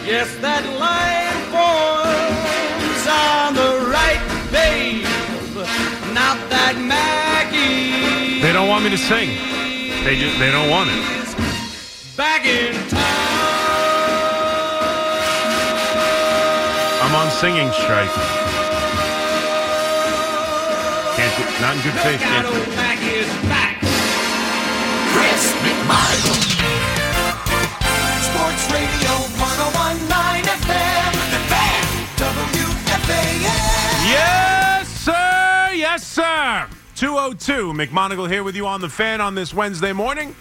Yes, that line forms on the right, babe. Not that Maggie. They don't want me to sing. They don't want it. Back in town. I'm on singing strike. Can't do, not in good faith. Can't do. Maggie is back. Chris McMichael. Sports Radio 101.9 FM. The Fan. WFAN. Yes, sir. Yes, sir. 2:02. McMonagle here with you on The Fan on this Wednesday morning.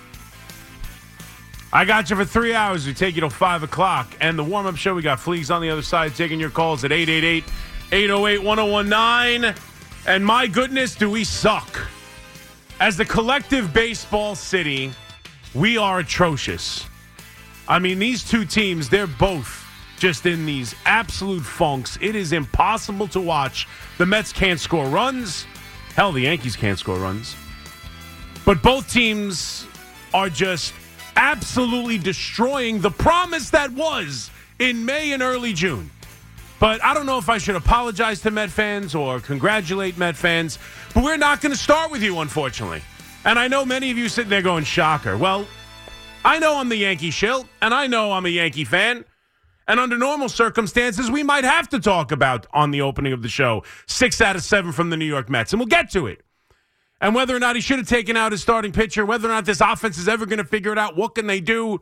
I got you for 3 hours. We take you till 5 o'clock. And the warm-up show, we got Fleegs on the other side taking your calls at 888-808-1019. And my goodness, do we suck. As the collective baseball city, we are atrocious. I mean, these two teams, they're both just in these absolute funks. It is impossible to watch. The Mets can't score runs. Hell, the Yankees can't score runs. But both teams are just absolutely destroying the promise that was in May and early June. But I don't know if I should apologize to Met fans or congratulate Met fans. But we're not going to start with you, unfortunately. And I know many of you sitting there going, shocker. Well, I know I'm the Yankee shill, and I know I'm a Yankee fan. And under normal circumstances, we might have to talk about, on the opening of the show, 6 out of 7 from the New York Mets. And we'll get to it. And whether or not he should have taken out his starting pitcher, whether or not this offense is ever going to figure it out, what can they do?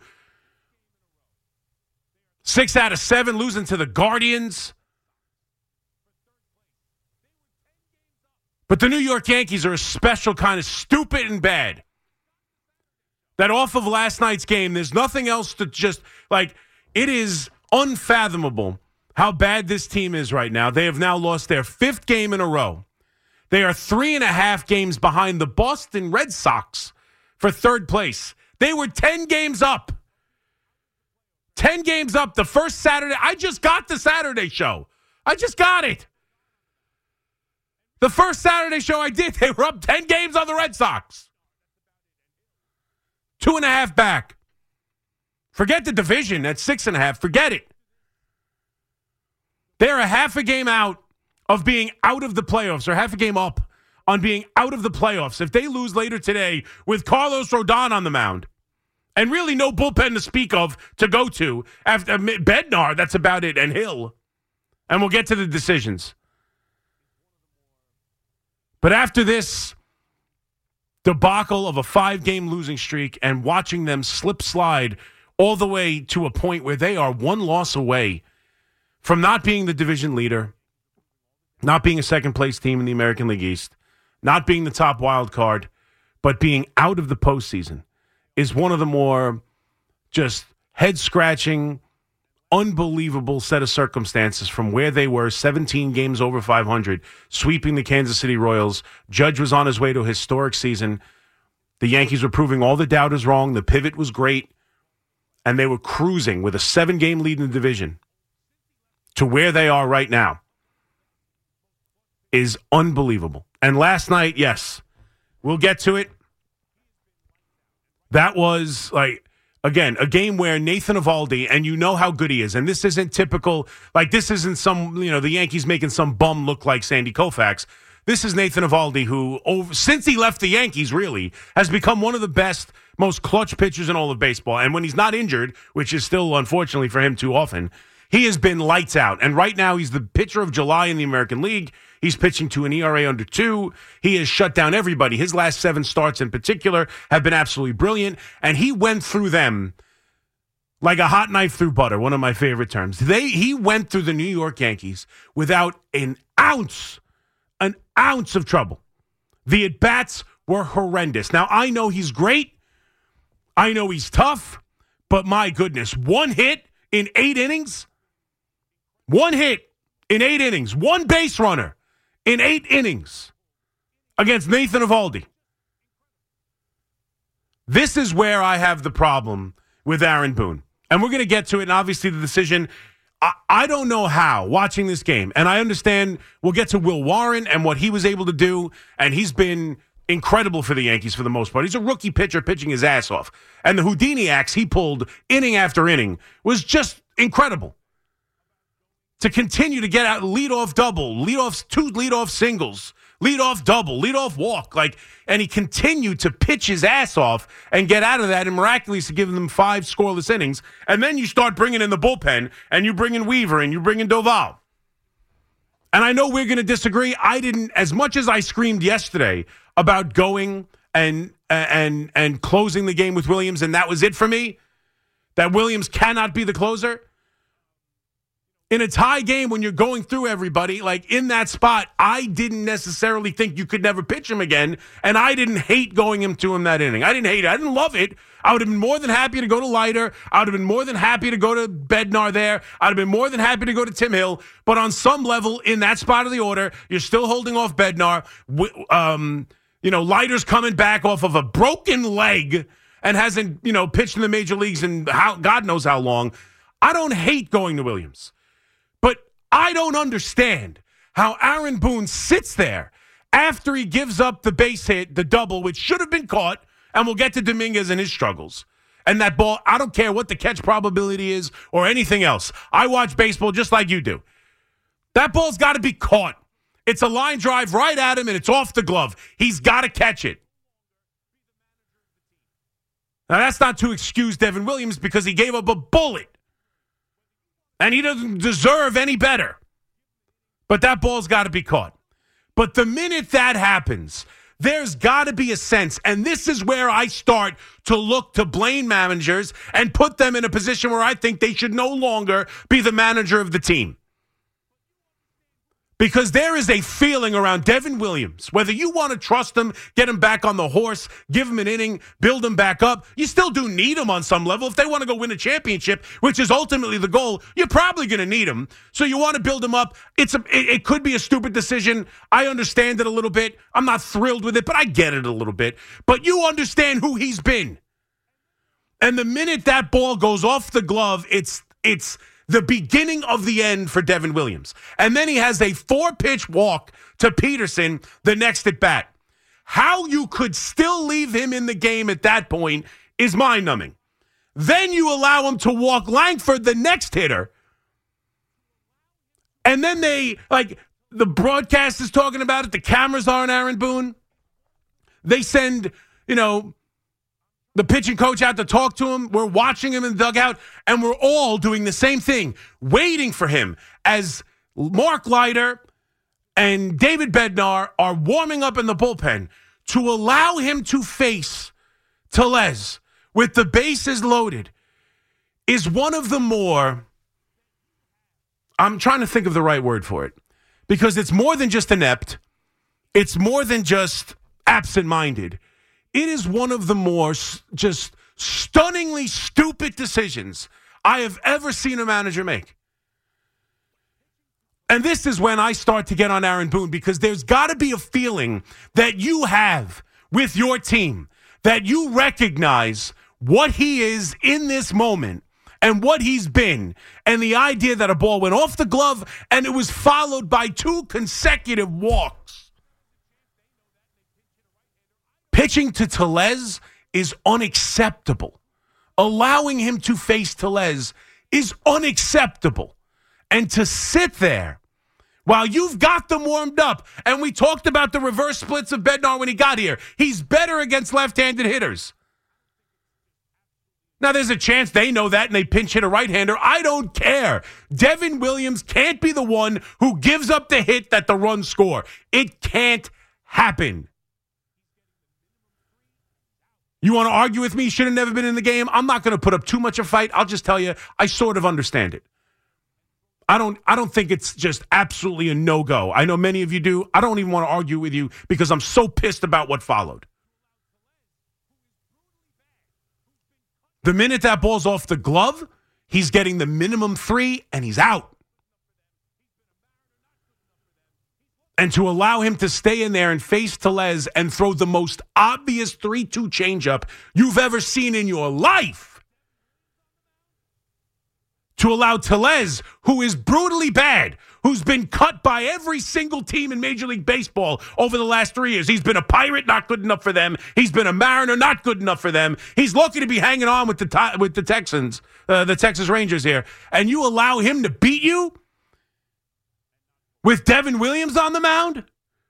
6 out of 7 losing to the Guardians. But the New York Yankees are a special kind of stupid and bad. That off of last night's game, there's nothing else to just, like, it is unfathomable how bad this team is right now. They have now lost their 5th game in a row. They are 3.5 games behind the Boston Red Sox for 3rd place. They were 10 games up. 10 games up the first Saturday. I just got the Saturday show. I just got it. The first Saturday show I did, they were up 10 games on the Red Sox. 2.5 back. Forget the division at 6.5. Forget it. They're a half a game out of being out of the playoffs, or half a game up on being out of the playoffs. If they lose later today with Carlos Rodon on the mound, and really no bullpen to speak of to go to, after Bednar, that's about it, and Hill. And we'll get to the decisions. But after this debacle of a 5-game losing streak and watching them slide all the way to a point where they are 1 loss away from not being the division leader, not being a second-place team in the American League East, not being the top wild card, but being out of the postseason, is one of the more just head-scratching, unbelievable set of circumstances from where they were 17 games over 500, sweeping the Kansas City Royals. Judge was on his way to a historic season. The Yankees were proving all the doubters wrong. The pivot was great. And they were cruising with a 7-game lead in the division to where they are right now. Is unbelievable. And last night, yes, we'll get to it. That was, like, again, a game where Nathan Eovaldi, and you know how good he is, and this isn't typical, like, this isn't some, the Yankees making some bum look like Sandy Koufax. This is Nathan Eovaldi, who, since he left the Yankees, really, has become one of the best, most clutch pitchers in all of baseball. And when he's not injured, which is still, unfortunately, for him too often, he has been lights out. And right now, he's the pitcher of July in the American League. He's pitching to an ERA under 2. He has shut down everybody. His last 7 starts in particular have been absolutely brilliant. And he went through them like a hot knife through butter, one of my favorite terms. He went through the New York Yankees without an ounce of trouble. The at-bats were horrendous. Now, I know he's great. I know he's tough. But my goodness, 1 hit in 8 innings? 1 hit in 8 innings. 1 base runner in 8 innings against Nathan Eovaldi. This is where I have the problem with Aaron Boone. And we're going to get to it, and obviously the decision, I don't know how, watching this game, and I understand we'll get to Will Warren and what he was able to do, and he's been incredible for the Yankees for the most part. He's a rookie pitcher pitching his ass off. And the Houdini axe he pulled inning after inning was just incredible. To continue to get out leadoff double, two leadoff singles, leadoff double, leadoff walk, and he continued to pitch his ass off and get out of that and miraculously give them 5 scoreless innings. And then you start bringing in the bullpen, and you bring in Weaver, and you bring in Doval. And I know we're going to disagree. I didn't, as much as I screamed yesterday about going and closing the game with Williams, and that was it for me, that Williams cannot be the closer. In a tie game, when you're going through everybody, in that spot, I didn't necessarily think you could never pitch him again, and I didn't hate going to him that inning. I didn't hate it. I didn't love it. I would have been more than happy to go to Leiter. I would have been more than happy to go to Bednar there. I'd have been more than happy to go to Tim Hill. But on some level, in that spot of the order, you're still holding off Bednar. Leiter's coming back off of a broken leg and hasn't, pitched in the major leagues in God knows how long. I don't hate going to Williams. But I don't understand how Aaron Boone sits there after he gives up the base hit, the double, which should have been caught, and we'll get to Dominguez and his struggles. And that ball, I don't care what the catch probability is or anything else. I watch baseball just like you do. That ball's got to be caught. It's a line drive right at him, and it's off the glove. He's got to catch it. Now, that's not to excuse Devin Williams because he gave up a bullet. And he doesn't deserve any better. But that ball's got to be caught. But the minute that happens, there's got to be a sense, and this is where I start to look to blame managers and put them in a position where I think they should no longer be the manager of the team. Because there is a feeling around Devin Williams, whether you want to trust him, get him back on the horse, give him an inning, build him back up, you still do need him on some level. If they want to go win a championship, which is ultimately the goal, you're probably going to need him. So you want to build him up. It could be a stupid decision. I understand it a little bit. I'm not thrilled with it, but I get it a little bit. But you understand who he's been. And the minute that ball goes off the glove, it's the beginning of the end for Devin Williams. And then he has a 4-pitch walk to Peterson the next at bat. How you could still leave him in the game at that point is mind-numbing. Then you allow him to walk Langford, the next hitter. And then the broadcast is talking about it. The cameras are on Aaron Boone. They send, the pitching coach out to talk to him. We're watching him in the dugout, and we're all doing the same thing, waiting for him as Mark Leiter and David Bednar are warming up in the bullpen to allow him to face Tellez with the bases loaded is one of the more, I'm trying to think of the right word for it, because it's more than just inept. It's more than just absent-minded. It is one of the more just stunningly stupid decisions I have ever seen a manager make. And this is when I start to get on Aaron Boone, because there's got to be a feeling that you have with your team, that you recognize what he is in this moment and what he's been, and the idea that a ball went off the glove and it was followed by 2 consecutive walks. Pitching to Tellez is unacceptable. Allowing him to face Tellez is unacceptable. And to sit there while you've got them warmed up, and we talked about the reverse splits of Bednar when he got here. He's better against left-handed hitters. Now, there's a chance they know that and they pinch hit a right-hander. I don't care. Devin Williams can't be the one who gives up the hit that the runs score. It can't happen. You want to argue with me? Should have never been in the game? I'm not going to put up too much of a fight. I'll just tell you, I sort of understand it. I don't think it's just absolutely a no-go. I know many of you do. I don't even want to argue with you because I'm so pissed about what followed. The minute that ball's off the glove, he's getting the minimum 3, and he's out. And to allow him to stay in there and face Tellez and throw the most obvious 3-2 changeup you've ever seen in your life to allow Tellez, who is brutally bad, who's been cut by every single team in Major League Baseball over the last 3 years. He's been a Pirate, not good enough for them. He's been a Mariner, not good enough for them. He's lucky to be hanging on with the Texans, the Texas Rangers here. And you allow him to beat you with Devin Williams on the mound?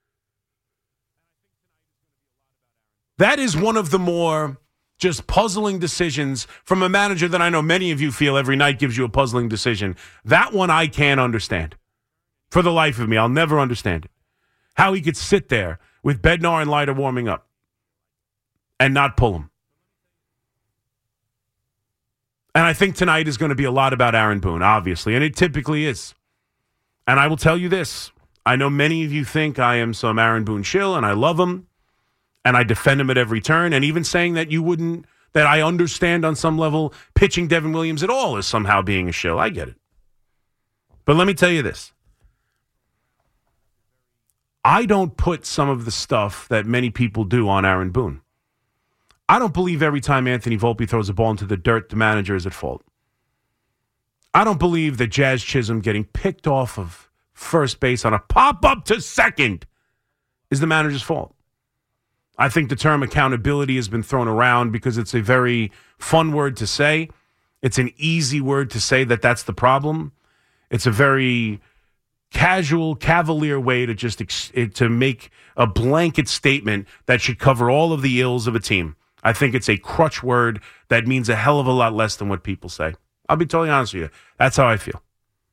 That is one of the more just puzzling decisions from a manager that I know many of you feel every night gives you a puzzling decision. That one I can't understand. For the life of me, I'll never understand it. How he could sit there with Bednar and Leiter warming up and not pull him. And I think tonight is going to be a lot about Aaron Boone, obviously, and it typically is. And I will tell you this. I know many of you think I am some Aaron Boone shill, and I love him. And I defend him at every turn, and even saying that that I understand on some level pitching Devin Williams at all is somehow being a shill. I get it. But let me tell you this. I don't put some of the stuff that many people do on Aaron Boone. I don't believe every time Anthony Volpe throws a ball into the dirt, the manager is at fault. I don't believe that Jazz Chisholm getting picked off of first base on a pop-up to second is the manager's fault. I think the term accountability has been thrown around because it's a very fun word to say. It's an easy word to say that that's the problem. It's a very casual, cavalier way to just to make a blanket statement that should cover all of the ills of a team. I think it's a crutch word that means a hell of a lot less than what people say. I'll be totally honest with you. That's how I feel.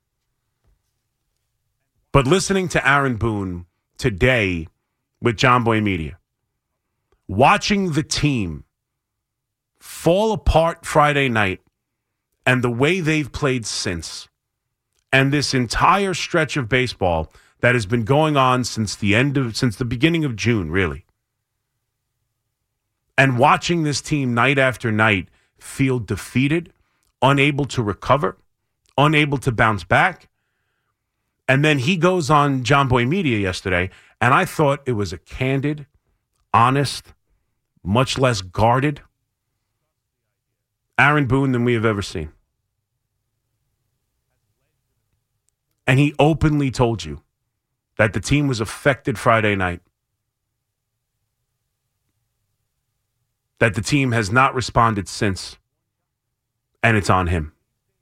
But listening to Aaron Boone today with John Boy Media, watching the team fall apart Friday night and the way they've played since, and this entire stretch of baseball that has been going on since the beginning of June, really. And watching this team night after night feel defeated, unable to recover, unable to bounce back. And then he goes on John Boy Media yesterday, and I thought it was a candid, honest, much less guarded Aaron Boone than we have ever seen. And he openly told you that the team was affected Friday night, that the team has not responded since, and it's on him.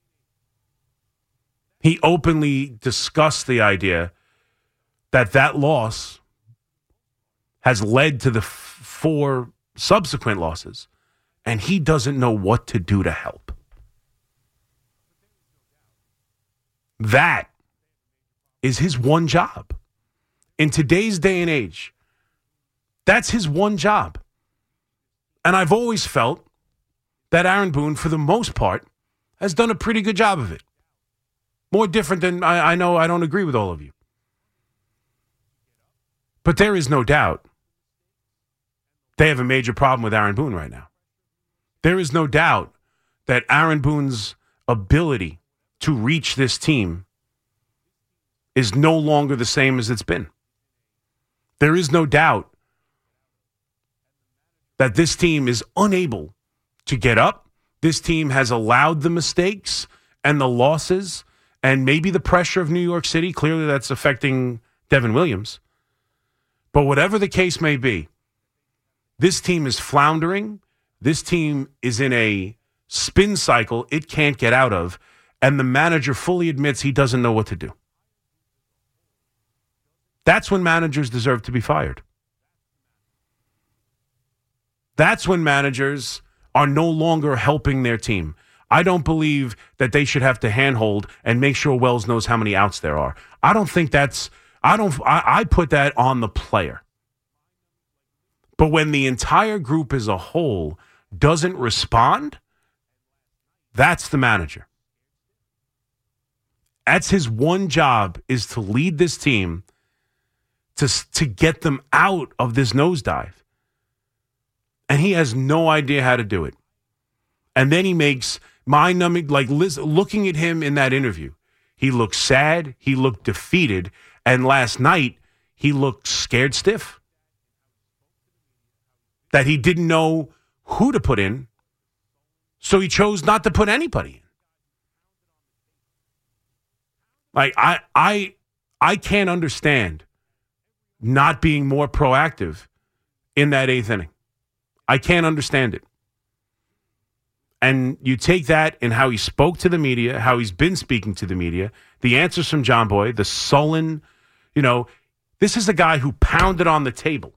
He openly discussed the idea that loss has led to the 4 subsequent losses, and he doesn't know what to do to help. That is his one job. In today's day and age, that's his one job. And I've always felt that Aaron Boone, for the most part, has done a pretty good job of it. More different than I know I don't agree with all of you. But there is no doubt they have a major problem with Aaron Boone right now. There is no doubt that Aaron Boone's ability to reach this team is no longer the same as it's been. There is no doubt that this team is unable to get up. This team has allowed the mistakes and the losses and maybe the pressure of New York City. Clearly that's affecting Devin Williams. But whatever the case may be, this team is floundering. This team is in a spin cycle it can't get out of, and the manager fully admits he doesn't know what to do. That's when managers deserve to be fired. That's when managers are no longer helping their team. I don't believe that they should have to handhold and make sure Wells knows how many outs there are. I don't think that's, I put that on the player. But when the entire group as a whole doesn't respond, that's the manager. That's his one job, is to lead this team to get them out of this nosedive. And he has no idea how to do it. And then he makes mind-numbing, like looking at him in that interview. He looked sad. He looked defeated. And last night, he looked scared stiff. That he didn't know who to put in, so he chose not to put anybody in. Like, I can't understand not being more proactive in that eighth inning. I can't understand it. And you take that and how he spoke to the media, how he's been speaking to the media, the answers from John Boy, the sullen, this is a guy who pounded on the table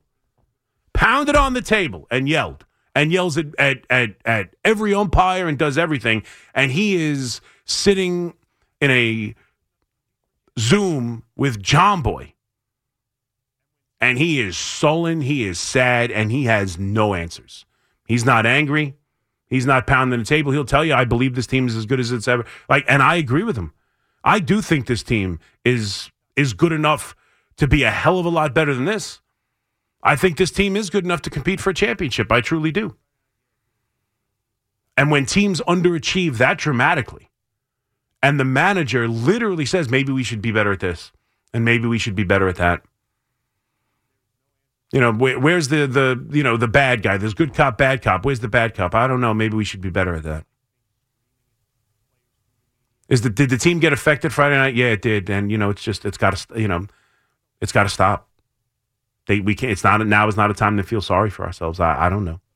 and yells at every umpire and does everything. And he is sitting in a Zoom with John Boy. And he is sullen, he is sad, and he has no answers. He's not angry. He's not pounding the table. He'll tell you, I believe this team is as good as it's ever. And I agree with him. I do think this team is good enough to be a hell of a lot better than this. I think this team is good enough to compete for a championship. I truly do. And when teams underachieve that dramatically, and the manager literally says, maybe we should be better at this, and maybe we should be better at that. Where's the bad guy? There's good cop, bad cop. Where's the bad cop? I don't know. Maybe we should be better at that. Did the team get affected Friday night? Yeah, it did. And it's got to stop. We can't. Now is not a time to feel sorry for ourselves. I don't know.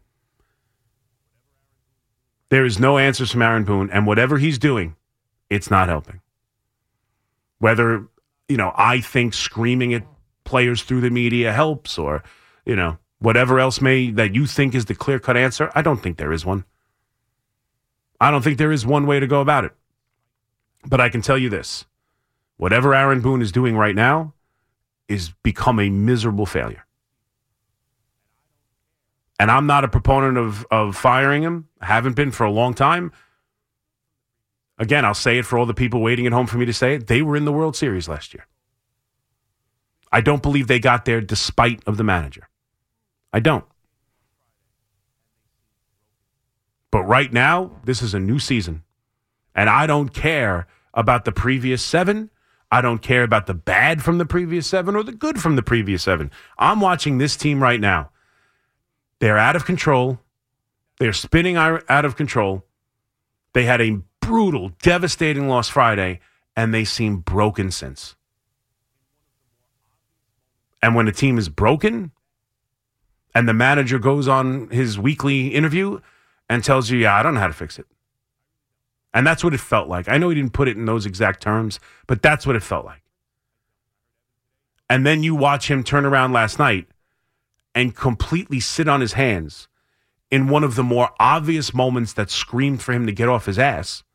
There is no answers from Aaron Boone, and whatever he's doing, it's not helping. Whether I think screaming at players through the media helps, or whatever else that you think is the clear-cut answer, I don't think there is one. I don't think there is one way to go about it. But I can tell you this: whatever Aaron Boone is doing right now is become a miserable failure. And I'm not a proponent of firing him. I haven't been for a long time. Again, I'll say it for all the people waiting at home for me to say it. They were in the World Series last year. I don't believe they got there despite of the manager. I don't. But right now, this is a new season. And I don't care about the previous 7. I don't care about the bad from the previous 7 or the good from the previous 7. I'm watching this team right now. They're out of control. They're spinning out of control. They had a brutal, devastating loss Friday, and they seem broken since. And when a team is broken and the manager goes on his weekly interview and tells you, I don't know how to fix it. And that's what it felt like. I know he didn't put it in those exact terms, but that's what it felt like. And then you watch him turn around last night and completely sit on his hands in one of the more obvious moments that screamed for him to get off his ass.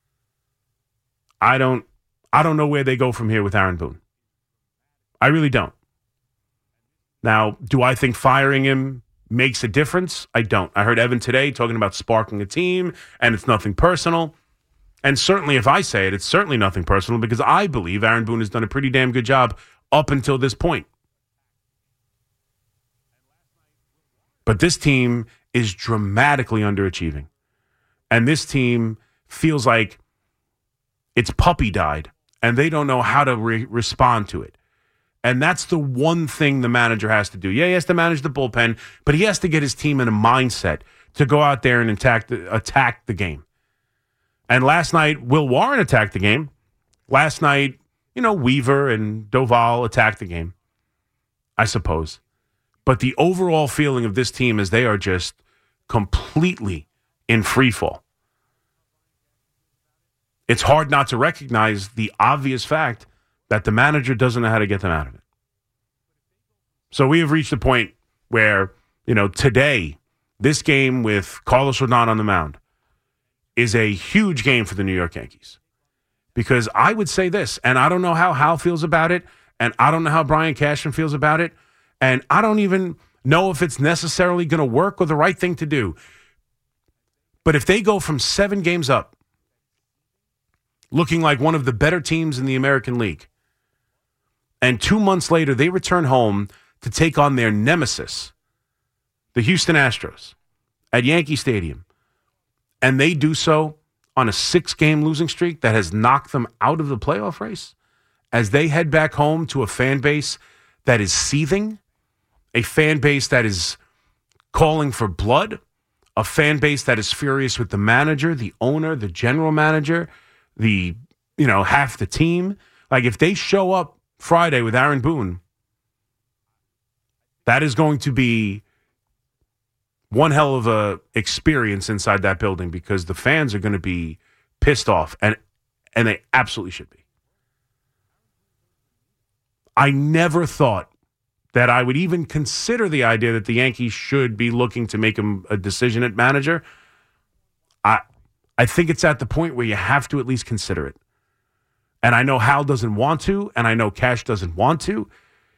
I don't know where they go from here with Aaron Boone. I really don't. Now, do I think firing him makes a difference? I don't. I heard Evan today talking about sparking a team, and it's nothing personal. And certainly if I say it, it's certainly nothing personal because I believe Aaron Boone has done a pretty damn good job up until this point. But this team is dramatically underachieving. And this team feels like its puppy died, and they don't know how to respond to it. And that's the one thing the manager has to do. Yeah, he has to manage the bullpen, but he has to get his team in a mindset to go out there and attack the game. And last night, Will Warren attacked the game. Last night, Weaver and Doval attacked the game, I suppose. But the overall feeling of this team is they are just completely in free fall. It's hard not to recognize the obvious fact that the manager doesn't know how to get them out of it. So we have reached a point where, today, this game with Carlos Rodon on the mound is a huge game for the New York Yankees. Because I would say this, and I don't know how Hal feels about it, and I don't know how Brian Cashman feels about it, and I don't even know if it's necessarily going to work or the right thing to do. But if they go from 7 games up, looking like one of the better teams in the American League, and 2 months later they return home to take on their nemesis, the Houston Astros, at Yankee Stadium, and they do so on a 6-game losing streak that has knocked them out of the playoff race, as they head back home to a fan base that is seething, a fan base that is calling for blood, a fan base that is furious with the manager, the owner, the general manager, the half the team. Like, if they show up Friday with Aaron Boone, that is going to be one hell of a experience inside that building, because the fans are going to be pissed off, and they absolutely should be. I never thought that I would even consider the idea that the Yankees should be looking to make him a decision at manager. I think it's at the point where you have to at least consider it. And I know Hal doesn't want to, and I know Cash doesn't want to.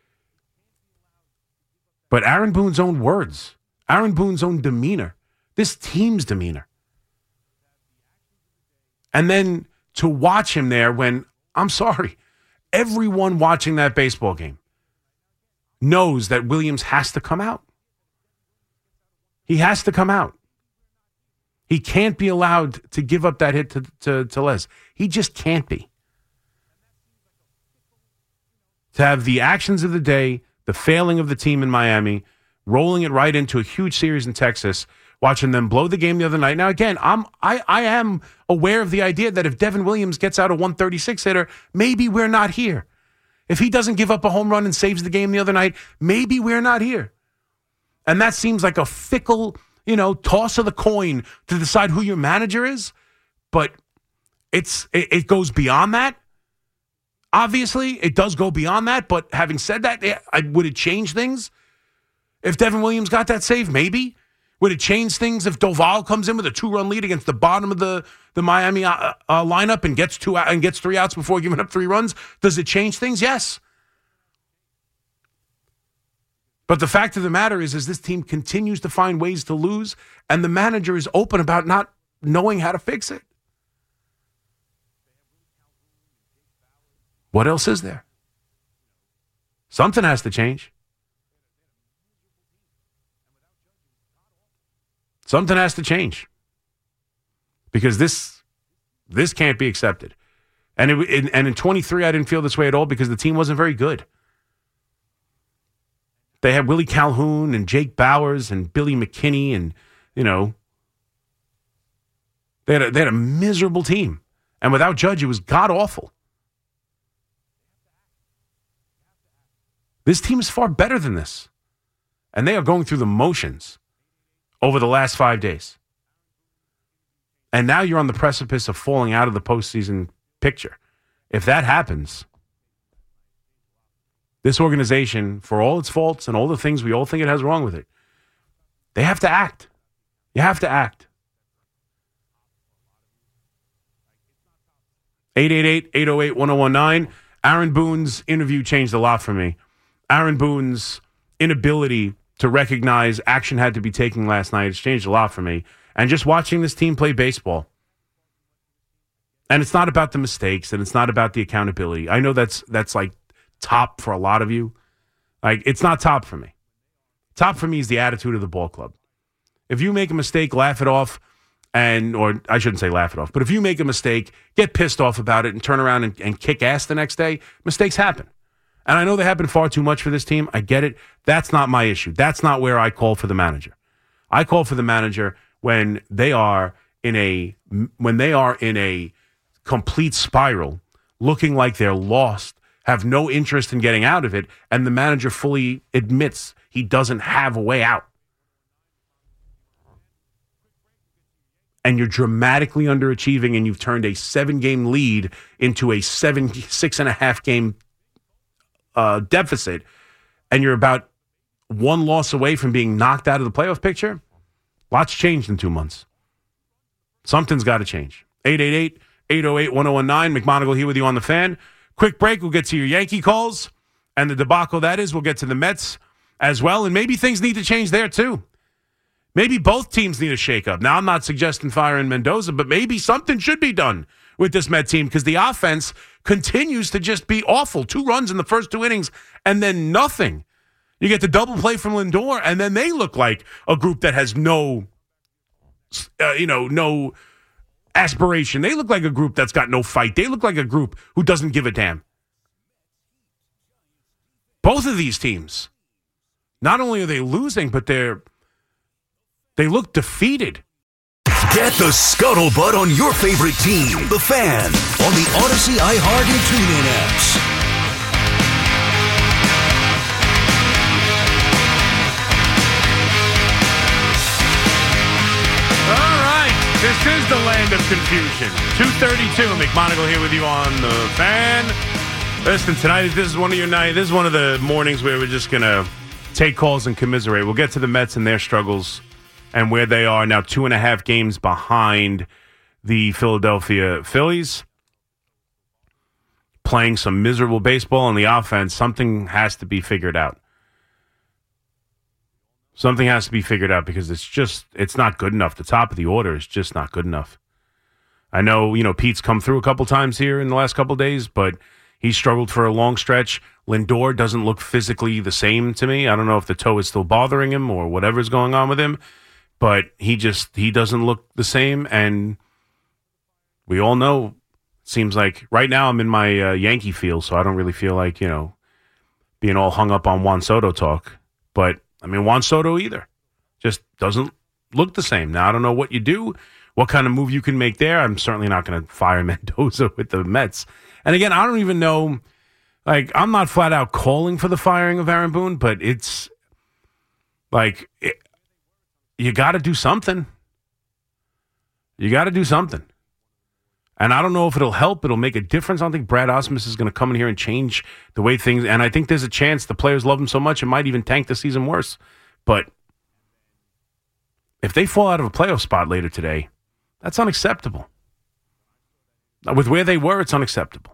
But Aaron Boone's own words, Aaron Boone's own demeanor, this team's demeanor. And then to watch him there when, I'm sorry, everyone watching that baseball game knows that Williams has to come out. He has to come out. He can't be allowed to give up that hit to Les. He just can't be. To have the actions of the day, the failing of the team in Miami, rolling it right into a huge series in Texas, watching them blow the game the other night. Now, again, I am aware of the idea that if Devin Williams gets out a 136 hitter, maybe we're not here. If he doesn't give up a home run and saves the game the other night, maybe we're not here. And that seems like a fickle, toss of the coin to decide who your manager is. But it goes beyond that. Obviously, it does go beyond that. But having said that, would it change things if Devin Williams got that save? Maybe. Would it change things if Doval comes in with a 2-run lead against the bottom of the Miami lineup and gets 3 outs before giving up 3 runs? Does it change things? Yes. But the fact of the matter is this team continues to find ways to lose, and the manager is open about not knowing how to fix it. What else is there? Something has to change. Something has to change. Because this can't be accepted. And in 23, I didn't feel this way at all because the team wasn't very good. They had Willie Calhoun and Jake Bowers and Billy McKinney, and they had a miserable team. And without Judge, it was god awful. This team is far better than this. And they are going through the motions over the last 5 days. And now you're on the precipice of falling out of the postseason picture. If that happens, this organization, for all its faults and all the things we all think it has wrong with it, they have to act. You have to act. 888-808-1019. Aaron Boone's interview changed a lot for me. Aaron Boone's inability to recognize action had to be taken last night, it's changed a lot for me. And just watching this team play baseball. And it's not about the mistakes, and it's not about the accountability. I know that's like top for a lot of you. Like, it's not top for me. Top for me is the attitude of the ball club. If you make a mistake, laugh it off, or I shouldn't say laugh it off, but if you make a mistake, get pissed off about it and turn around and kick ass the next day, mistakes happen. And I know they happen far too much for this team. I get it. That's not my issue. That's not where I call for the manager. I call for the manager when they are in a complete spiral, looking like they're lost, have no interest in getting out of it, and the manager fully admits he doesn't have a way out. And you're dramatically underachieving, and you've turned a 7-game lead into a 6.5 game deficit, and you're about 1 loss away from being knocked out of the playoff picture. Lots changed in 2 months. Something's got to change. 888-808-1019. McMonagle here with you on the Fan. Quick break. We'll get to your Yankee calls and the debacle that is. We'll get to the Mets as well, and maybe things need to change there too. Maybe both teams need a shakeup. Now, I'm not suggesting firing Mendoza, but maybe something should be done with this Met team because the offense continues to just be awful. 2 runs in the first 2 innings and then nothing. You get the double play from Lindor, and then they look like a group that has no aspiration. They look like a group that's got no fight. They look like a group who doesn't give a damn. Both of these teams, not only are they losing, but they look defeated. Get the scuttlebutt on your favorite team, the Fan, on the Odyssey, iHeart, and TuneIn apps. All right, this is the land of confusion. 2:32, McMonagle here with you on the Fan. Listen, tonight, this is one of the mornings where we're just going to take calls and commiserate. We'll get to the Mets and their struggles and where they are now 2.5 games behind the Philadelphia Phillies. Playing some miserable baseball on the offense. Something has to be figured out. Something has to be figured out because it's not good enough. The top of the order is just not good enough. I know, Pete's come through a couple times here in the last couple days, but he struggled for a long stretch. Lindor doesn't look physically the same to me. I don't know if the toe is still bothering him or whatever's going on with him, but he doesn't look the same. And we all know, seems like right now I'm in my Yankee feel, so I don't really feel like, being all hung up on Juan Soto talk. But, Juan Soto either just doesn't look the same. Now, I don't know what you do, what kind of move you can make there. I'm certainly not going to fire Mendoza with the Mets. And again, I don't even know, I'm not flat out calling for the firing of Aaron Boone, but it's you got to do something. You got to do something. And I don't know if it'll help. It'll make a difference. I don't think Brad Ausmus is going to come in here and change the way things. And I think there's a chance the players love him so much it might even tank the season worse. But if they fall out of a playoff spot later today, that's unacceptable. With where they were, it's unacceptable.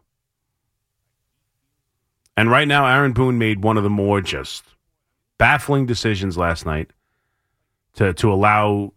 And right now, Aaron Boone made one of the more just baffling decisions last night to allow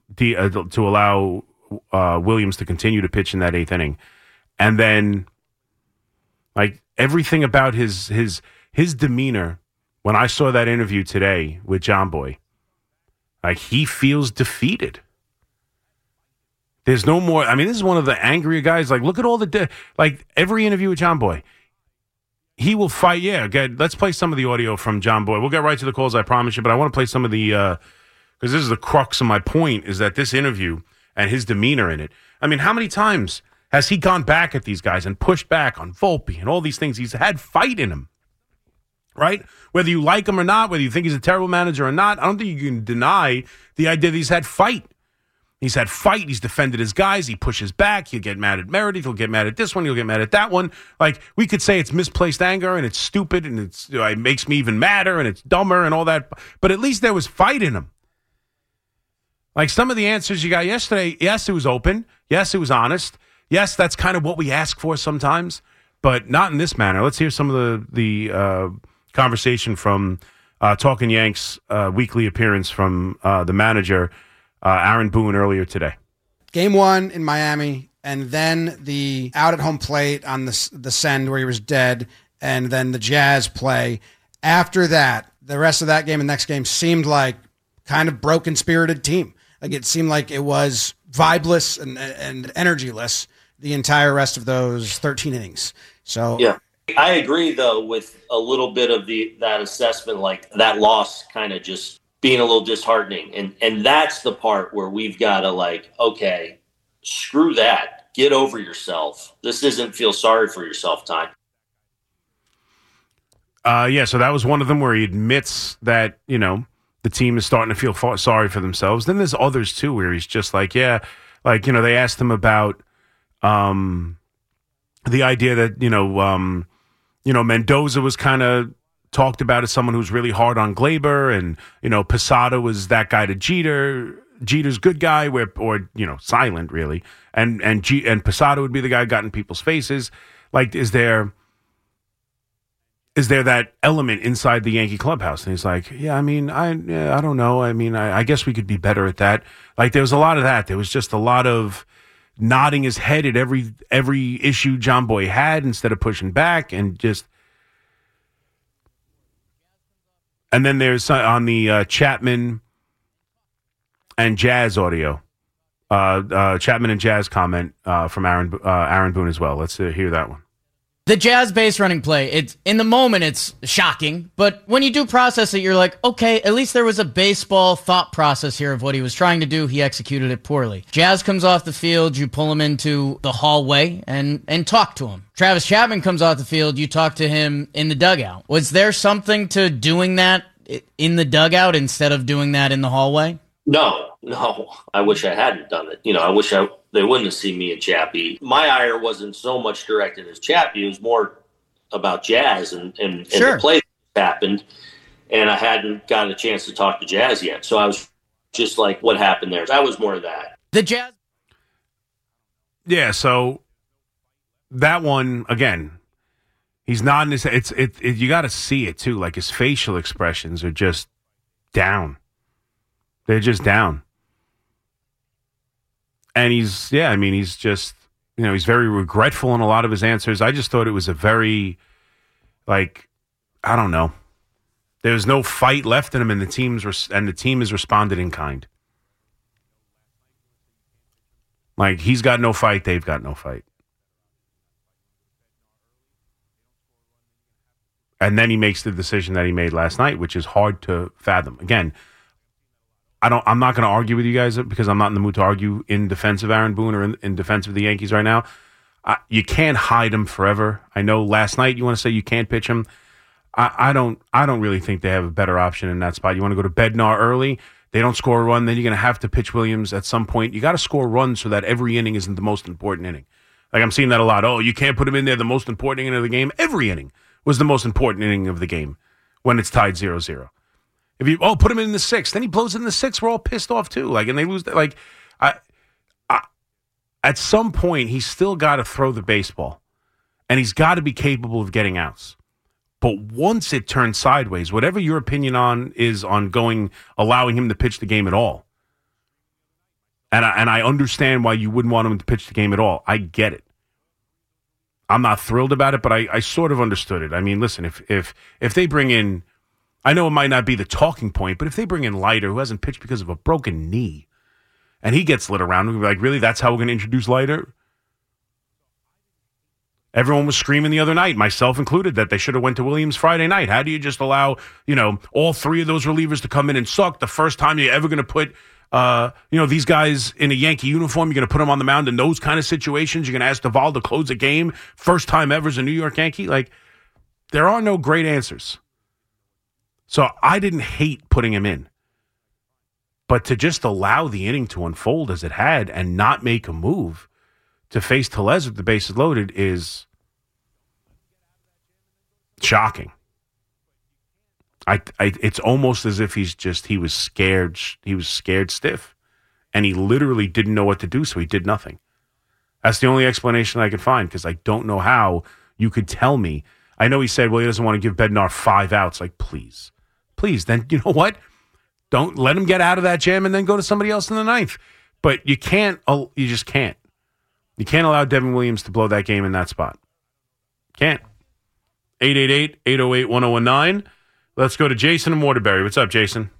Williams to continue to pitch in that 8th inning, and then everything about his demeanor when I saw that interview today with John Boy, he feels defeated. There's no more. This is one of the angrier guys. Look at all the every interview with John Boy. He will fight. Yeah, let's play some of the audio from John Boy. We'll get right to the calls, I promise you. But I want to play some of the because this is the crux of my point: is that this interview and his demeanor in it. How many times has he gone back at these guys and pushed back on Volpe and all these things? He's had fight in him, right? Whether you like him or not, whether you think he's a terrible manager or not, I don't think you can deny the idea that he's had fight. He's had fight. He's defended his guys. He pushes back. He'll get mad at Meredith. He'll get mad at this one. He'll get mad at that one. We could say it's misplaced anger and it's stupid and it makes me even madder and it's dumber and all that. But at least there was fight in him. Some of the answers you got yesterday, yes, it was open. Yes, it was honest. Yes, that's kind of what we ask for sometimes, but not in this manner. Let's hear some of the conversation from Talking Yanks weekly appearance from the manager, Aaron Boone, earlier today. Game 1 in Miami, and then the out at home plate on the send where he was dead, and then the Jazz play. After that, the rest of that game and next game seemed like kind of broken-spirited team. It seemed like it was vibeless and energyless the entire rest of those 13 innings. So yeah, I agree though with a little bit of that assessment, that loss kind of just being a little disheartening, and that's the part where we've got to okay, screw that, get over yourself. This isn't feel sorry for yourself time. So that was one of them where he admits that the team is starting to feel sorry for themselves. Then there's others, too, where he's just they asked him about the idea that, Mendoza was kind of talked about as someone who's really hard on Glaber, and, Posada was that guy to Jeter. Jeter's good guy, silent, really. And Posada would be the guy who got in people's faces. Is there that element inside the Yankee clubhouse? And he's like, I don't know. I guess we could be better at that. There was a lot of that. There was just a lot of nodding his head at every issue John Boy had instead of pushing back and just. And then there's on the Chapman and Jazz audio, Chapman and Jazz comment from Aaron Boone as well. Let's hear that one. The Jazz base running play, it's in the moment it's shocking, but when you do process it, you're like, okay, at least there was a baseball thought process here of what he was trying to do. He executed it poorly. Jazz comes off the field, you pull him into the hallway and talk to him. Travis Chapman comes off the field, you talk to him in the dugout. Was there something to doing that in the dugout instead of doing that in the hallway? No. I wish I hadn't done it. I wish they wouldn't have seen me and Chappie. My ire wasn't so much directed at Chappie. It was more about Jazz and the play that happened. And I hadn't gotten a chance to talk to Jazz yet. So I was just like, what happened there? That was more of that. The Jazz. Yeah, so that one, again, he's nodding his head. You got to see it, too. Like, his facial expressions are just down. They're just down. And he's just, he's very regretful in a lot of his answers. I just thought it was a very, I don't know. There's no fight left in him, and the team has responded in kind. Like, he's got no fight, they've got no fight. And then he makes the decision that he made last night, which is hard to fathom. Again, I'm not going to argue with you guys because I'm not in the mood to argue in defense of Aaron Boone or in defense of the Yankees right now. You can't hide him forever. I know last night you want to say you can't pitch him. I don't really think they have a better option in that spot. You want to go to Bednar early. They don't score a run. Then you're going to have to pitch Williams at some point. You got to score runs so that every inning isn't the most important inning. Like, I'm seeing that a lot. Oh, you can't put him in there the most important inning of the game. Every inning was the most important inning of the game when it's tied 0-0. If you put him in the sixth, then he blows it in the sixth, we're all pissed off too. Like, and they lose. Like, at some point, he's still got to throw the baseball, and he's got to be capable of getting outs. But once it turns sideways, whatever your opinion on allowing him to pitch the game at all, and I understand why you wouldn't want him to pitch the game at all. I get it. I'm not thrilled about it, but I sort of understood it. I mean, listen, if they bring in. I know it might not be the talking point, but if they bring in Leiter, who hasn't pitched because of a broken knee, and he gets lit around, we'll be like, really? That's how we're going to introduce Leiter? Everyone was screaming the other night, myself included, that they should have went to Williams Friday night. How do you just allow, all three of those relievers to come in and suck the first time you're ever going to put, these guys in a Yankee uniform? You're going to put them on the mound in those kind of situations? You're going to ask Duvall to close a game? First time ever as a New York Yankee? Like, there are no great answers. So I didn't hate putting him in. But to just allow the inning to unfold as it had and not make a move to face Tellez with the bases loaded is shocking. It's almost as if he was scared. He was scared stiff. And he literally didn't know what to do, so he did nothing. That's the only explanation I could find, because I don't know how you could tell me. I know he said, well, he doesn't want to give Bednar 5 outs. Like, please, then you know what? Don't let him get out of that jam and then go to somebody else in the ninth. But you just can't. You can't allow Devin Williams to blow that game in that spot. Can't. 888-808-1019. Let's go to Jason in Waterbury. What's up, Jason?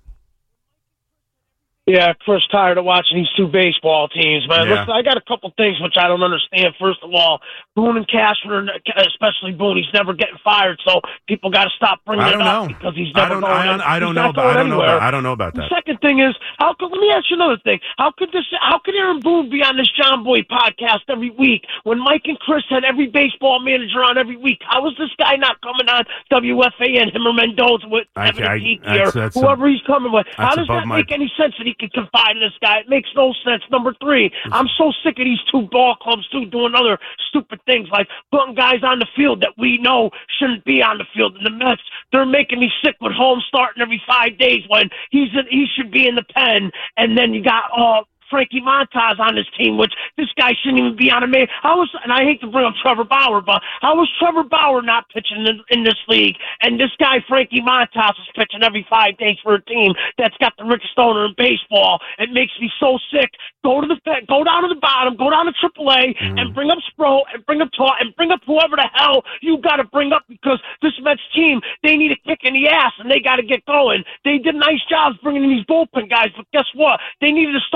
Yeah, Chris, tired of watching these two baseball teams, man. Yeah. Listen, I got a couple things which I don't understand. First of all, Boone and Cashman, especially Boone, he's never getting fired, so people got to stop bringing it up because he's never going. I don't know about that. The second thing is, let me ask you another thing. How could Aaron Boone be on this John Boy podcast every week when Mike and Chris had every baseball manager on every week? How is this guy not coming on WFA and him or Mendoza with Evan Akiki or whoever he's coming with? How does that make any sense that he can confide in this guy? It makes no sense. Number 3, I'm so sick of these two ball clubs too doing other stupid things like putting guys on the field that we know shouldn't be on the field. And the Mets, they're making me sick with Holmes starting every 5 days when he should be in the pen. And then you got Frankie Montas on his team, which this guy shouldn't even be on a man. And I hate to bring up Trevor Bauer, but how was Trevor Bauer not pitching in this league? And this guy, Frankie Montas, is pitching every 5 days for a team that's got the richest owner in baseball. It makes me so sick. Go down to the bottom, go down to AAA, and bring up Sproat, and bring up Taut, and bring up whoever the hell you got to bring up, because this Mets team, they need a kick in the ass, and they got to get going. They did nice jobs bringing in these bullpen guys, but guess what? They needed a starting pitcher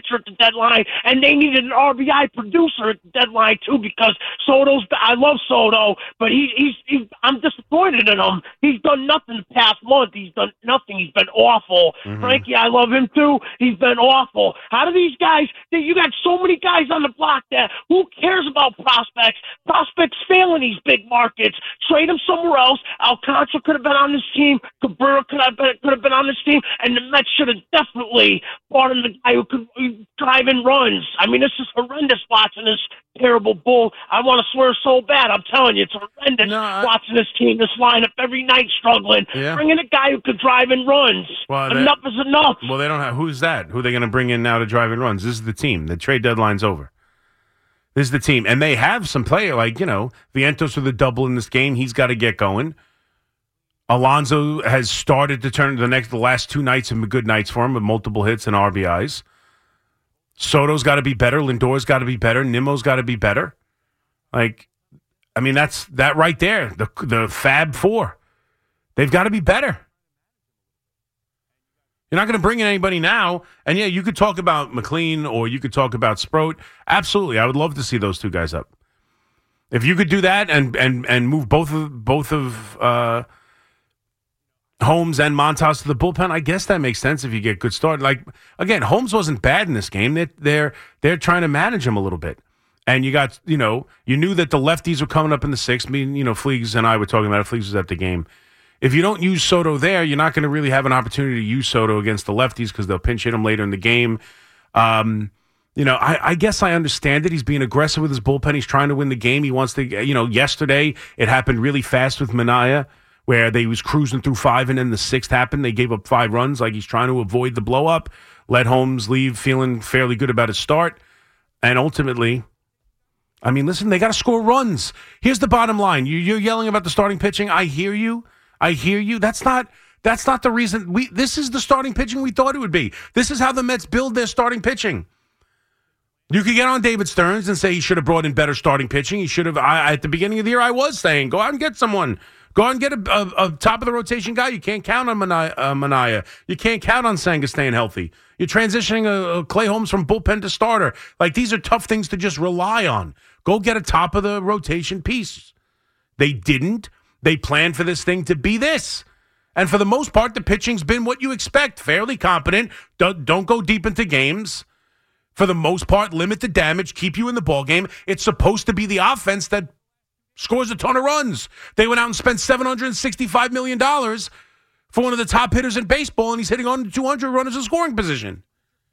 pitcher at the deadline, and they needed an RBI producer at the deadline too, because I love Soto, but I'm disappointed in him. He's done nothing the past month. He's done nothing. He's been awful. Frankie, I love him too. He's been awful. How do these guys? You got so many guys on the block there. Who cares about prospects? Prospects fail in these big markets. Trade him somewhere else. Alcantara could have been on this team. Cabrera could have been on this team, and the Mets should have definitely brought in the guy who could drive in runs. I mean, this is horrendous watching this terrible bull. I want to swear so bad. I'm telling you, it's horrendous watching this team, this lineup every night struggling. Yeah. Bring in a guy who could drive in runs. Well, enough is enough. Well, they don't have. Who's that? Who are they going to bring in now to drive in runs? This is the team. The trade deadline's over. This is the team. And they have some player, like, Vientos with a double in this game. He's got to get going. Alonso has started to turn the last 2 nights have been good nights for him with multiple hits and RBIs. Soto's got to be better. Lindor's got to be better. Nimmo's got to be better. That's that right there. The Fab Four. They've got to be better. You're not going to bring in anybody now. And, yeah, you could talk about McLean or you could talk about Sproat. Absolutely. I would love to see those 2 guys up. If you could do that and move both of Holmes and Montas to the bullpen, I guess that makes sense if you get good start. Again, Holmes wasn't bad in this game. They're trying to manage him a little bit. And you got, you knew that the lefties were coming up in the 6th. Fleegs and I were talking about it. Fleegs was at the game. If you don't use Soto there, you're not going to really have an opportunity to use Soto against the lefties because they'll pinch hit him later in the game. I guess I understand it. He's being aggressive with his bullpen. He's trying to win the game. He wants to, yesterday it happened really fast with Minaya where they was cruising through 5 and then the 6th happened. They gave up 5 runs. He's trying to avoid the blow up, let Holmes leave feeling fairly good about his start. And ultimately, listen, they got to score runs. Here's the bottom line. You're yelling about the starting pitching. I hear you. That's not the reason. This is the starting pitching we thought it would be. This is how the Mets build their starting pitching. You could get on David Stearns and say he should have brought in better starting pitching. He should have. At the beginning of the year, I was saying, go out and get someone. Go out and get a top of the rotation guy. You can't count on Minaya. You can't count on Senga staying healthy. You're transitioning a Clay Holmes from bullpen to starter. These are tough things to just rely on. Go get a top of the rotation piece. They didn't. They planned for this thing to be this. And for the most part, the pitching's been what you expect. Fairly competent. Don't go deep into games. For the most part, limit the damage. Keep you in the ballgame. It's supposed to be the offense that scores a ton of runs. They went out and spent $765 million for one of the top hitters in baseball, and he's hitting on 200 runners in scoring position.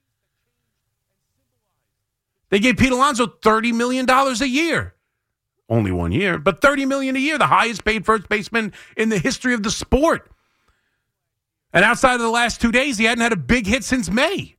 They gave Pete Alonso $30 million a year. Only 1 year, but $30 million a year, the highest paid first baseman in the history of the sport. And outside of the last 2 days, he hadn't had a big hit since May.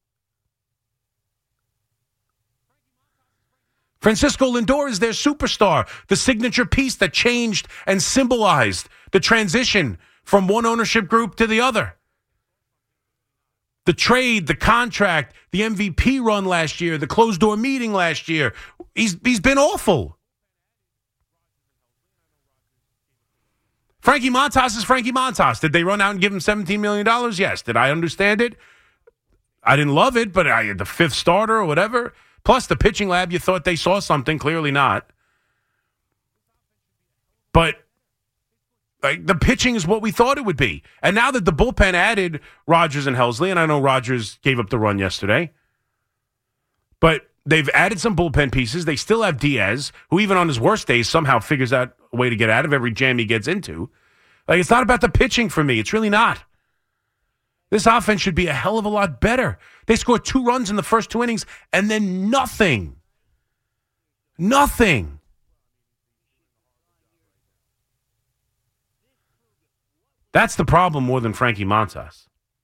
Francisco Lindor is their superstar, the signature piece that changed and symbolized the transition from one ownership group to the other. The trade, the contract, the MVP run last year, the closed-door meeting last year. He's been awful. Frankie Montas is Frankie Montas. Did they run out and give him $17 million? Yes. Did I understand it? I didn't love it, but the 5th starter or whatever. Plus, the pitching lab, you thought they saw something. Clearly not. But the pitching is what we thought it would be. And now that the bullpen added Rogers and Helsley, and I know Rogers gave up the run yesterday, but they've added some bullpen pieces. They still have Diaz, who even on his worst days somehow figures out a way to get out of every jam he gets into. It's not about the pitching for me. It's really not. This offense should be a hell of a lot better. They scored 2 runs in the first 2 innings and then nothing. Nothing. That's the problem more than Frankie Montas.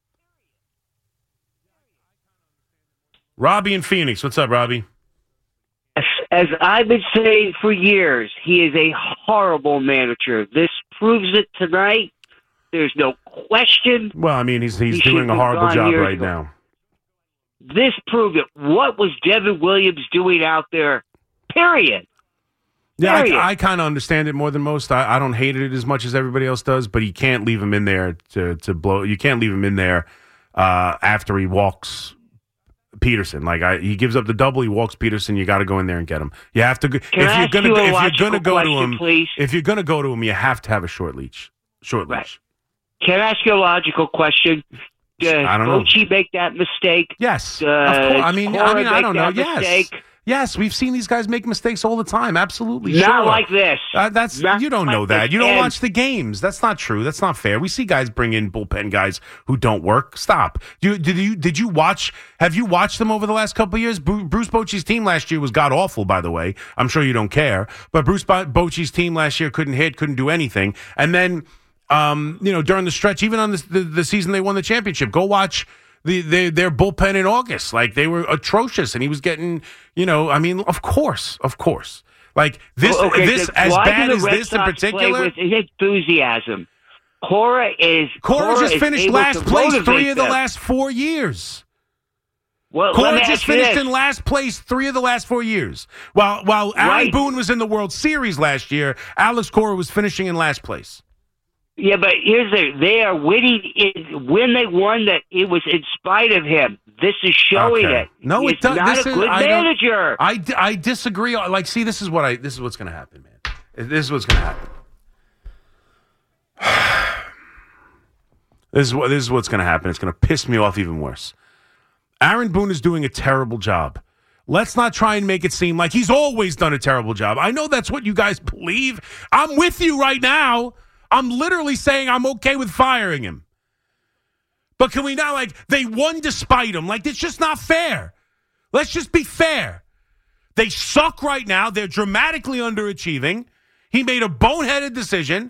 Robbie in Phoenix. What's up, Robbie? As I've been saying for years, he is a horrible manager. This proves it tonight. There's no question. Well, he's doing a horrible job right now. This proved it. What was Devin Williams doing out there? Period. Yeah, I kind of understand it more than most. I don't hate it as much as everybody else does, but you can't leave him in there to blow. You can't leave him in there after he walks Peterson. Like he gives up the double, he walks Peterson. You got to go in there and get him. You have to. Can I ask you a logical question, please? If you're gonna go to him, you have to have a short leash. Right. Can I ask you a logical question? I don't know. Bochy make that mistake? Yes. Of course. I mean, I don't know. Yes. Mistake? Yes, we've seen these guys make mistakes all the time. Absolutely. Not sure. like this. You don't know that. You don't watch the games. That's not true. That's not fair. We see guys bring in bullpen guys who don't work. Stop. Did you watch? Have you watched them over the last couple of years? Bruce Bochy's team last year was god awful. By the way, I'm sure you don't care, but Bruce Bochy's team last year couldn't hit, couldn't do anything, and then during the stretch, even on the season they won the championship, go watch their bullpen in August. Like, they were atrocious, and he was getting, of course. Like, this, this as bad as this in particular. With enthusiasm. Cora just finished last place 3 of the last 4 years. Well, Cora just finished in last place 3 of the last 4 years. While Aaron Boone was in the World Series last year, Alex Cora was finishing in last place. Yeah, but they are winning. When they won, that it was in spite of him. This is showing it. No, it does. Not a good manager. I disagree. Like, see, this is what's going to happen, man. This is what's going to happen. This is what's going to happen. It's going to piss me off even worse. Aaron Boone is doing a terrible job. Let's not try and make it seem like he's always done a terrible job. I know that's what you guys believe. I'm with you right now. I'm literally saying I'm okay with firing him. But can we not, they won despite him? It's just not fair. Let's just be fair. They suck right now. They're dramatically underachieving. He made a boneheaded decision.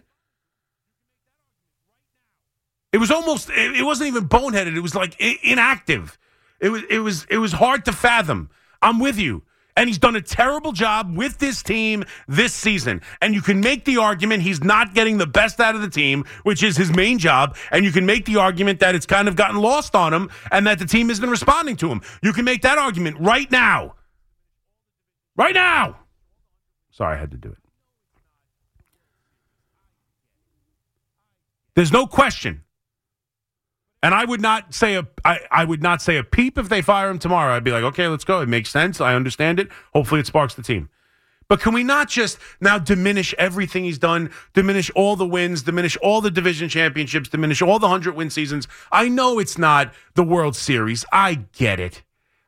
It wasn't even boneheaded. It was inactive. It was hard to fathom. I'm with you. And he's done a terrible job with this team this season. And you can make the argument he's not getting the best out of the team, which is his main job. And you can make the argument that it's kind of gotten lost on him and that the team isn't responding to him. You can make that argument right now. Right now. Sorry, I had to do it. There's no question. And I would not say a peep if they fire him tomorrow. I'd be like, okay, let's go. It makes sense. I understand it. Hopefully it sparks the team. But can we not just now diminish everything he's done, diminish all the wins, diminish all the division championships, diminish all the 100-win seasons? I know it's not the World Series. I get it.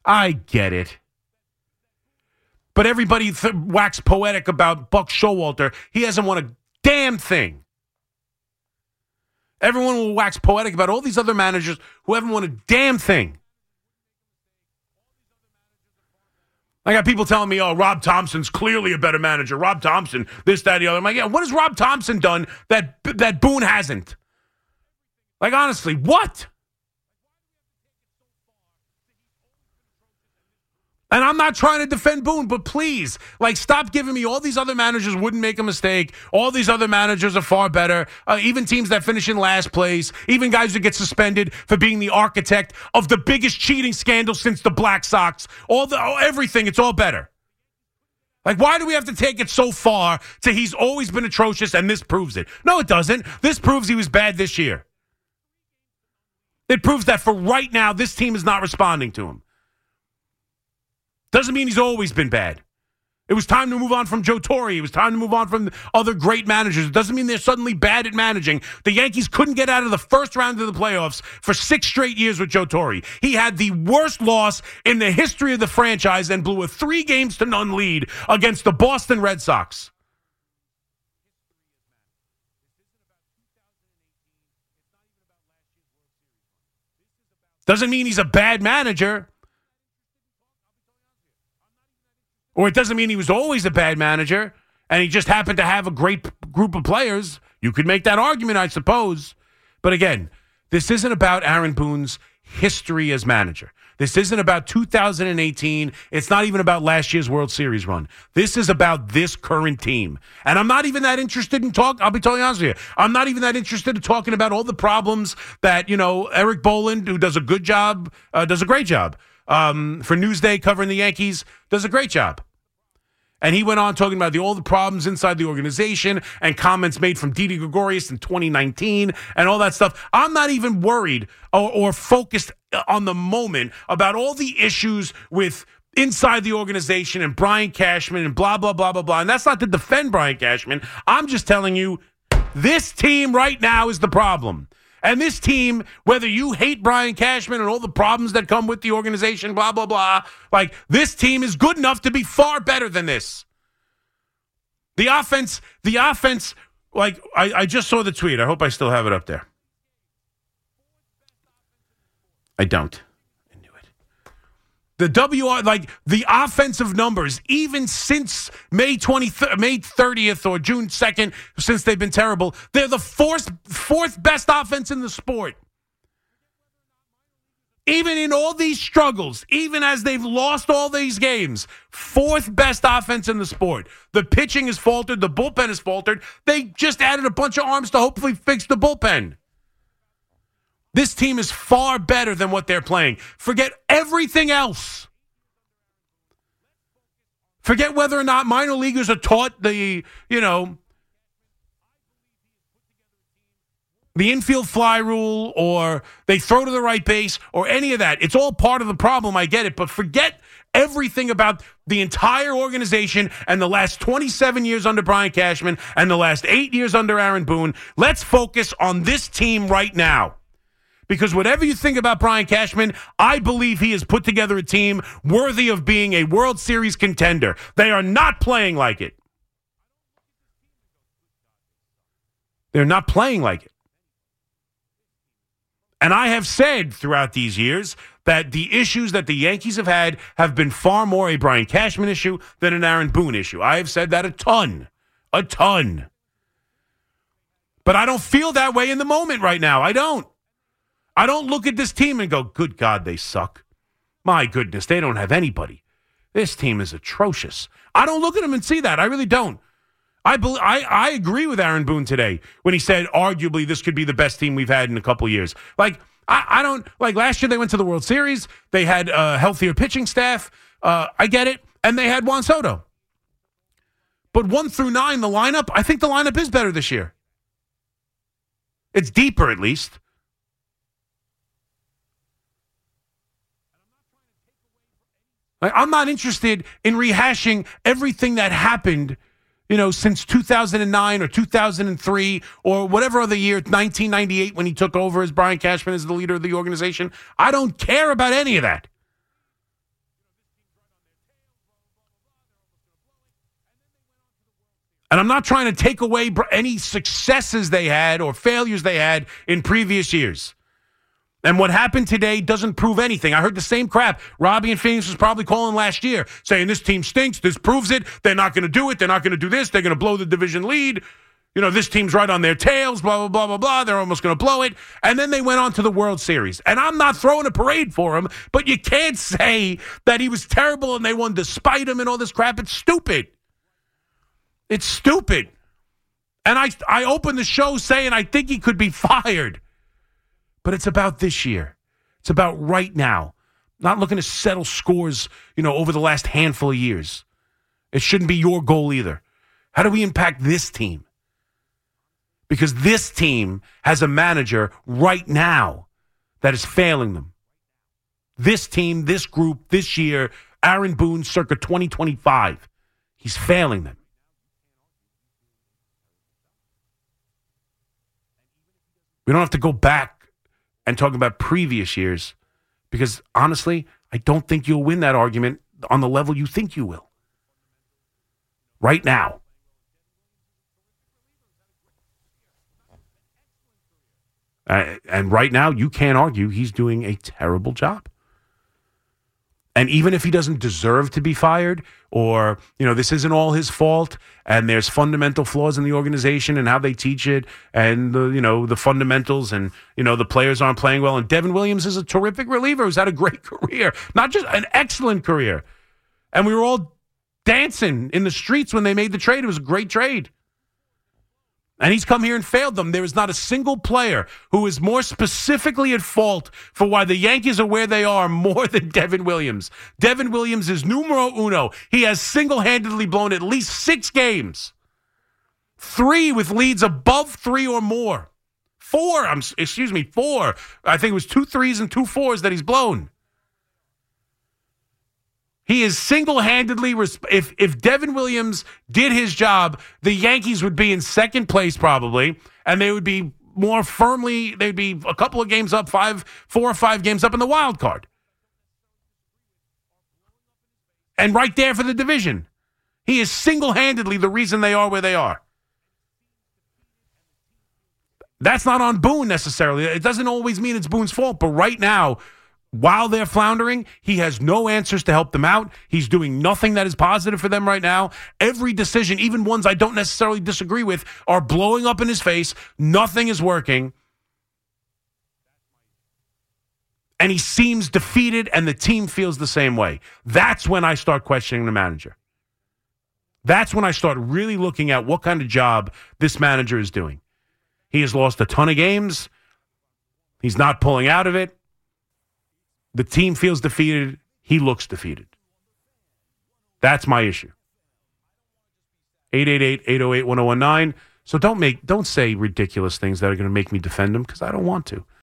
But everybody waxed poetic about Buck Showalter. He hasn't won a damn thing. Everyone will wax poetic about all these other managers who haven't won a damn thing. I got people telling me, Rob Thompson's clearly a better manager. Rob Thompson, this, that, the other. I'm like, yeah, what has Rob Thompson done that Boone hasn't? Honestly, what? And I'm not trying to defend Boone, but please, stop giving me all these other managers wouldn't make a mistake. All these other managers are far better. Even teams that finish in last place, even guys who get suspended for being the architect of the biggest cheating scandal since the Black Sox. Everything, it's all better. Why do we have to take it so far to he's always been atrocious and this proves it? No, it doesn't. This proves he was bad this year. It proves that for right now, this team is not responding to him. Doesn't mean he's always been bad. It was time to move on from Joe Torre. It was time to move on from other great managers. It doesn't mean they're suddenly bad at managing. The Yankees couldn't get out of the first round of the playoffs for 6 straight years with Joe Torre. He had the worst loss in the history of the franchise and blew a 3-0 lead against the Boston Red Sox. Doesn't mean he's a bad manager. Or it doesn't mean he was always a bad manager and he just happened to have a great group of players. You could make that argument, I suppose. But again, this isn't about Aaron Boone's history as manager. This isn't about 2018. It's not even about last year's World Series run. This is about this current team. And I'm not even that interested in I'll be totally honest with you. I'm not even that interested in talking about all the problems that, Eric Boland, who does a good job, does a great job. For Newsday covering the Yankees, does a great job. And he went on talking about all the problems inside the organization and comments made from Didi Gregorius in 2019 and all that stuff. I'm not even worried or focused on the moment about all the issues with inside the organization and Brian Cashman and blah, blah, blah, blah, blah. And that's not to defend Brian Cashman. I'm just telling you, this team right now is the problem. And this team, whether you hate Brian Cashman and all the problems that come with the organization, blah, blah, blah, like this team is good enough to be far better than this. The offense, like I just saw the tweet. I hope I still have it up there. I don't. I knew it. The offensive numbers, even since May 30th or June 2nd, since they've been terrible, they're the fourth best offense in the sport. Even in all these struggles, even as they've lost all these games, fourth best offense in the sport. The pitching has faltered. The bullpen has faltered. They just added a bunch of arms to hopefully fix the bullpen. This team is far better than what they're playing. Forget everything else. Forget whether or not minor leaguers are taught the infield fly rule or they throw to the right base or any of that. It's all part of the problem. I get it. But forget everything about the entire organization and the last 27 years under Brian Cashman and the last 8 years under Aaron Boone. Let's focus on this team right now. Because whatever you think about Brian Cashman, I believe he has put together a team worthy of being a World Series contender. They are not playing like it. They're not playing like it. And I have said throughout these years that the issues that the Yankees have had have been far more a Brian Cashman issue than an Aaron Boone issue. I have said that a ton. But I don't feel that way in the moment right now. I don't look at this team and go, good God, they suck. My goodness, they don't have anybody. This team is atrocious. I don't look at them and see that. I really don't. I agree with Aaron Boone today when he said, arguably, this could be the best team we've had in a couple years. Like, I don't, like last year they went to the World Series. They had a healthier pitching staff. I get it. And they had Juan Soto. But 1 through 9, the lineup, I think the lineup is better this year. It's deeper, at least. Like, I'm not interested in rehashing everything that happened, since 2009 or 2003 or whatever other year, 1998 when he took over as Brian Cashman as the leader of the organization. I don't care about any of that. And I'm not trying to take away any successes they had or failures they had in previous years. And what happened today doesn't prove anything. I heard the same crap Robbie and Phoenix was probably calling last year, saying this team stinks, this proves it, they're not going to do it, they're not going to do this, they're going to blow the division lead, this team's right on their tails, blah, blah, blah, blah, blah, they're almost going to blow it. And then they went on to the World Series. And I'm not throwing a parade for him, but you can't say that he was terrible and they won despite him and all this crap. It's stupid. It's stupid. And I opened the show saying I think he could be fired. But it's about this year. It's about right now. Not looking to settle scores, over the last handful of years. It shouldn't be your goal either. How do we impact this team? Because this team has a manager right now that is failing them. This team, this group, this year, Aaron Boone, circa 2025, he's failing them. We don't have to go back and talk about previous years because, honestly, I don't think you'll win that argument on the level you think you will. Right now. And right now, you can't argue he's doing a terrible job. And even if he doesn't deserve to be fired or, this isn't all his fault and there's fundamental flaws in the organization and how they teach it and, the fundamentals and, the players aren't playing well. And Devin Williams is a terrific reliever who's had a great career, not just an excellent career. And we were all dancing in the streets when they made the trade. It was a great trade. And he's come here and failed them. There is not a single player who is more specifically at fault for why the Yankees are where they are more than Devin Williams. Devin Williams is numero uno. He has single-handedly blown at least 6 games. 3 with leads above 3 or more. 4. I think it was 2 3s and 2 4s that he's blown. He is single-handedly, if Devin Williams did his job, the Yankees would be in second place probably, and they would be more firmly, they'd be a couple of games up, 4 or 5 games up in the wild card. And right there for the division. He is single-handedly the reason they are where they are. That's not on Boone necessarily. It doesn't always mean it's Boone's fault, but right now, while they're floundering, he has no answers to help them out. He's doing nothing that is positive for them right now. Every decision, even ones I don't necessarily disagree with, are blowing up in his face. Nothing is working. And he seems defeated, and the team feels the same way. That's when I start questioning the manager. That's when I start really looking at what kind of job this manager is doing. He has lost a ton of games. He's not pulling out of it. The team feels defeated. He looks defeated. That's my issue. 888-808-1019. So don't say ridiculous things that are going to make me defend him, because I don't want to.